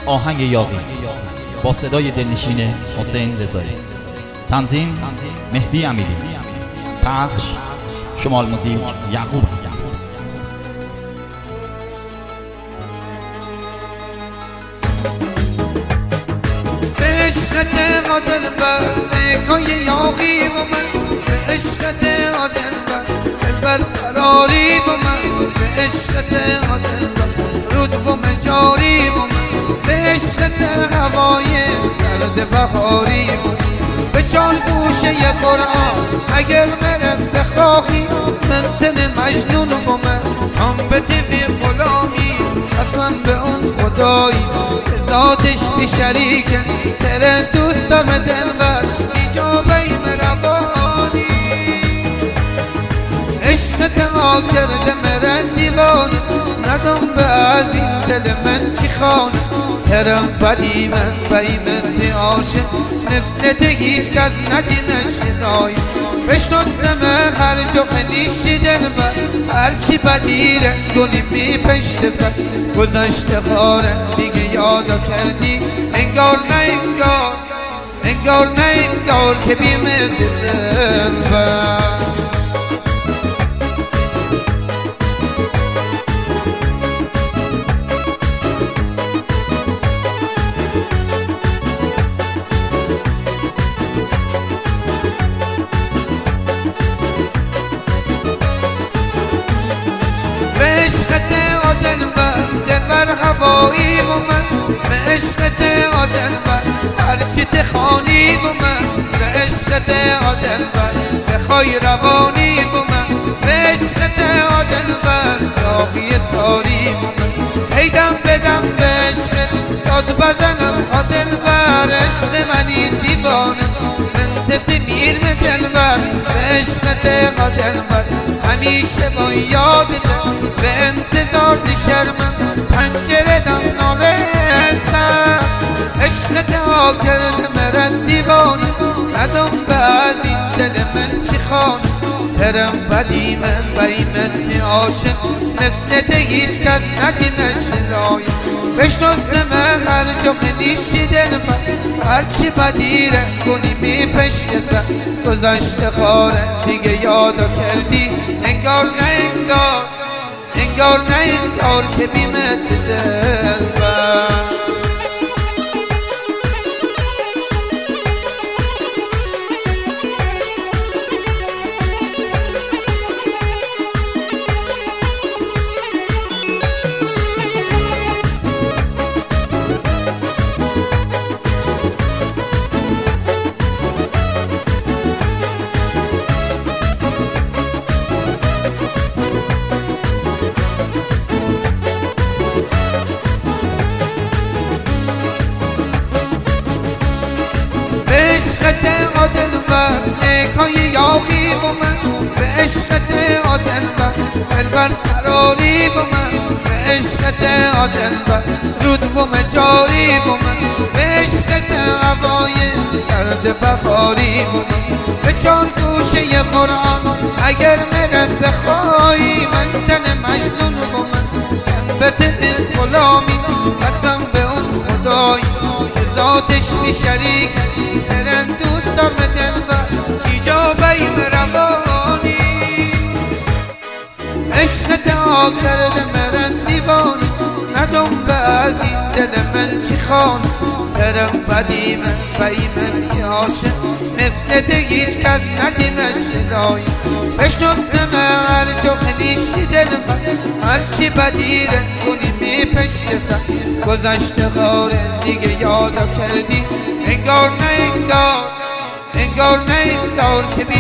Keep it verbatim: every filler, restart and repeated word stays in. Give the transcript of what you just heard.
آهنگ یاغی با صدای دلنشین حسین رضایی، تنظیم مهدی امیری، پخش شمال موزیک یعقوب حسن. به عشقت آدلبر نگاه یاغی و من، به عشقت آدلبر دلبر فراری و من، به عشقت آدلبر رود و مجاری و من، به عشقت هوای سرد بهاری و من، به چار گوشه قرآن اگر مرم بخواهی من تن مجنون و من هم به طبی غلامی قسم به اون خدایی ذاتش بی شریکه تره دوست دارم دلبر ایجابه مروانی. عشقت ها کرده مرن دیوانه ندم بعد این دل من چی خانه ترم بلی من بیمت عاشق مثل تگیش کس ندیمش شدای بشنطنمه هر جا خلیشی دلبر هرچی بدیره کنی بی پشت پس گذشته خاره دیگه یادا کردی انگار نه انگار انگار نه انگار که بیمت دلبر. دلبر هوایی و من به عشقت آدلبر هرچی تخوانی و من به عشقت آدلبر بخوای روانی و من به عشقت آدلبر یاغی ساری و من هیدم بدم به عشقت داد بزنم آدلبر عشق منی دیوانه من تسمیر به دلبر به عشقت آدلبر همیشه با یادت به انتظار شرمم پنجره دم ناله ازم عشقت ها کرده مرد دیوانه ندم بعد این دل من چی خانه ترم بدی من بیمت عاشق مثل تگیش کس ندیمش شدای بشنطنمه هر جا خلیشی دل من هرچی بدیره کنی می پشت پس گذشته خاره دیگه یادا کردی انگار نه انگار انگار نه انگار که بیمت دلبر. آدلبر نگاه یاغی و من به عشقت آدلبر دلبر فراری و من به عشقت آدلبر رود و مجاری و من به عشقت هوای سرد بهاری و من به چار گوشه قرآن اگر مرم بخوایی من تن مجنون و من به طبی غلامی قسم به اون خدایی ذاتش بی شریک ترن دوست دارم دلبر ایجابه مروانی. عشقت ها کرده مرن دیوانه ندم بعد این دل من چی خانه ترم بدی من بیمت عاشق مثل تگیش کس ندیمش شدای بشنطنمه هر جا خلیشی دل من هرچی بدیره کنی می پشت پس گذشته خاره دیگه یادا کردی انگار نه انگار انگار نه انگار که